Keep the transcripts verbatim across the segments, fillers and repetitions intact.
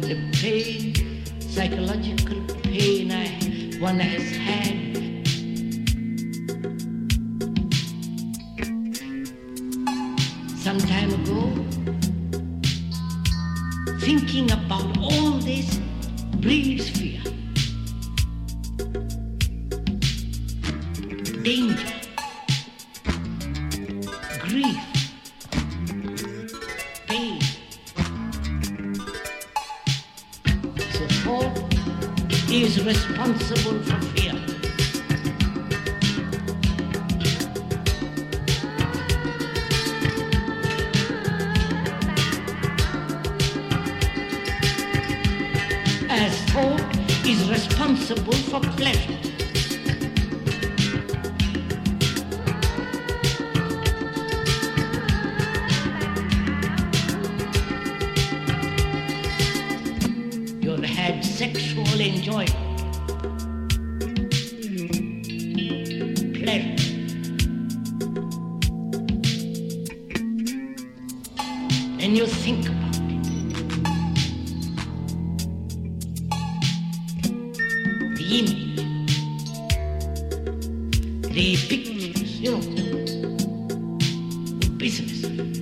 the pain, psychological pain I, one has had. Some time ago, thinking about all this breeds fear, danger, grief, pain. So thought is responsible for fear. As thought is responsible for pleasure. You've had sexual enjoyment, pleasure, and you think about image, the pictures, you know, business.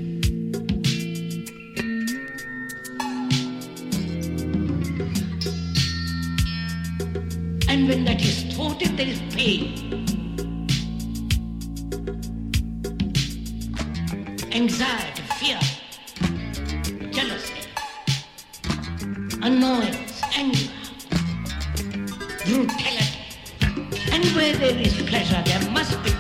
And when that is thwarted, there is pain, anxiety, fear, jealousy, annoyance, anger, brutality. And where there is pleasure, there must be